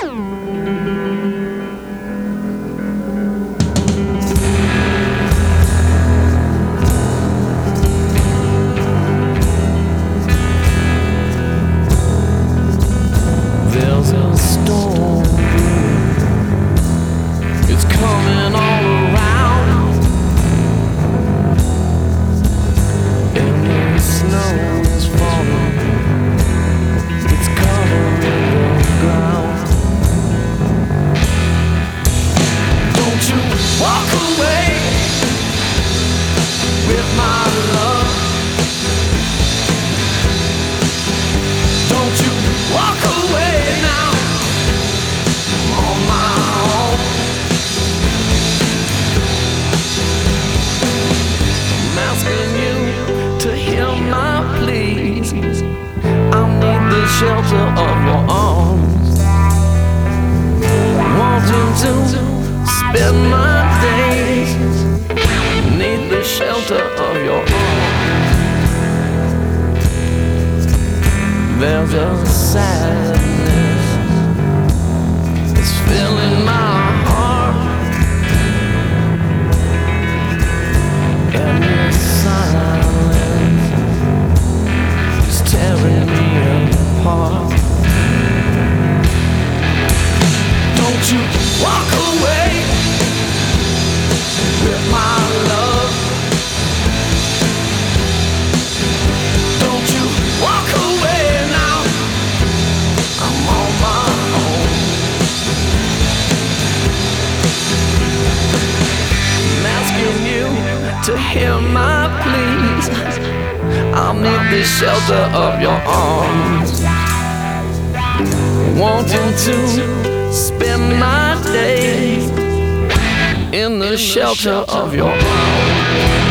There's a storm, it's coming all around, and the snow is falling, it's covering the ground. Don't you walk away with my love. Don't you walk away now on my own. I'm asking you to hear my pleas. I need the shelter of your arms. Wanting to spend my days, need the shelter of your arms. There's a sadness that's filling my heart, and the silence is tearing me apart. Don't you walk away with my love. Don't you walk away now, I'm on my own. I'm asking you to hear my pleas. I'll need the shelter of your arms. Wanting to spend my days in the shelter of your arms.